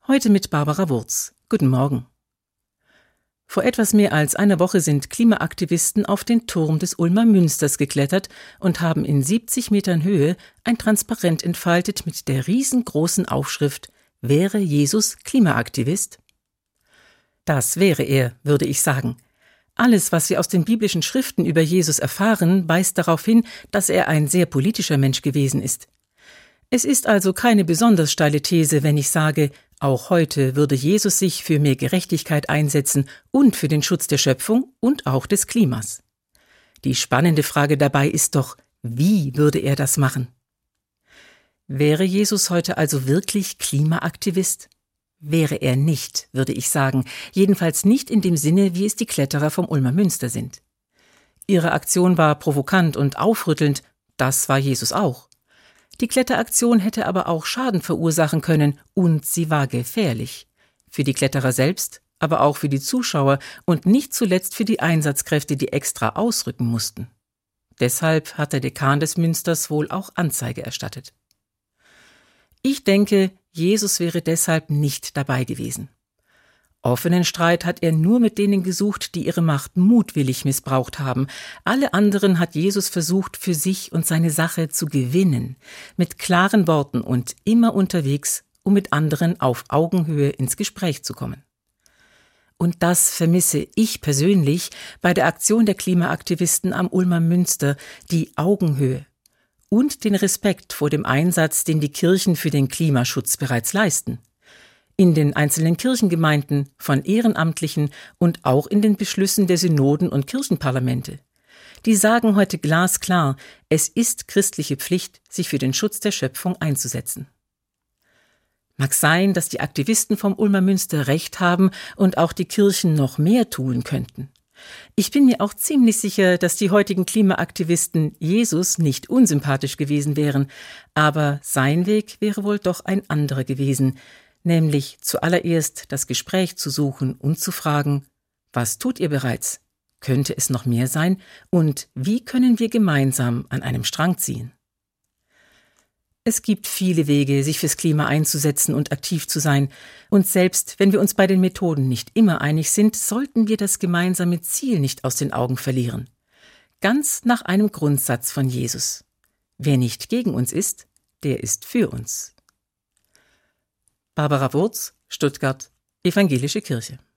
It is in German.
Heute mit Barbara Wurz. Guten Morgen. Vor etwas mehr als einer Woche sind Klimaaktivisten auf den Turm des Ulmer Münsters geklettert und haben in 70 Metern Höhe ein Transparent entfaltet mit der riesengroßen Aufschrift »Wäre Jesus Klimaaktivist?« Das wäre er, würde ich sagen. Alles, was wir aus den biblischen Schriften über Jesus erfahren, weist darauf hin, dass er ein sehr politischer Mensch gewesen ist. Es ist also keine besonders steile These, wenn ich sage, auch heute würde Jesus sich für mehr Gerechtigkeit einsetzen und für den Schutz der Schöpfung und auch des Klimas. Die spannende Frage dabei ist doch, wie würde er das machen? Wäre Jesus heute also wirklich Klimaaktivist? Wäre er nicht, würde ich sagen, jedenfalls nicht in dem Sinne, wie es die Kletterer vom Ulmer Münster sind. Ihre Aktion war provokant und aufrüttelnd, das war Jesus auch. Die Kletteraktion hätte aber auch Schaden verursachen können und sie war gefährlich. Für die Kletterer selbst, aber auch für die Zuschauer und nicht zuletzt für die Einsatzkräfte, die extra ausrücken mussten. Deshalb hat der Dekan des Münsters wohl auch Anzeige erstattet. Ich denke, Jesus wäre deshalb nicht dabei gewesen. Offenen Streit hat er nur mit denen gesucht, die ihre Macht mutwillig missbraucht haben. Alle anderen hat Jesus versucht, für sich und seine Sache zu gewinnen, mit klaren Worten und immer unterwegs, um mit anderen auf Augenhöhe ins Gespräch zu kommen. Und das vermisse ich persönlich bei der Aktion der Klimaaktivisten am Ulmer Münster, die Augenhöhe und den Respekt vor dem Einsatz, den die Kirchen für den Klimaschutz bereits leisten. In den einzelnen Kirchengemeinden, von Ehrenamtlichen und auch in den Beschlüssen der Synoden und Kirchenparlamente. Die sagen heute glasklar, es ist christliche Pflicht, sich für den Schutz der Schöpfung einzusetzen. Mag sein, dass die Aktivisten vom Ulmer Münster recht haben und auch die Kirchen noch mehr tun könnten. Ich bin mir auch ziemlich sicher, dass die heutigen Klimaaktivisten Jesus nicht unsympathisch gewesen wären, aber sein Weg wäre wohl doch ein anderer gewesen, nämlich zuallererst das Gespräch zu suchen und zu fragen, was tut ihr bereits? Könnte es noch mehr sein? Und wie können wir gemeinsam an einem Strang ziehen? Es gibt viele Wege, sich fürs Klima einzusetzen und aktiv zu sein. Und selbst wenn wir uns bei den Methoden nicht immer einig sind, sollten wir das gemeinsame Ziel nicht aus den Augen verlieren. Ganz nach einem Grundsatz von Jesus. Wer nicht gegen uns ist, der ist für uns. Barbara Wurz, Stuttgart, Evangelische Kirche.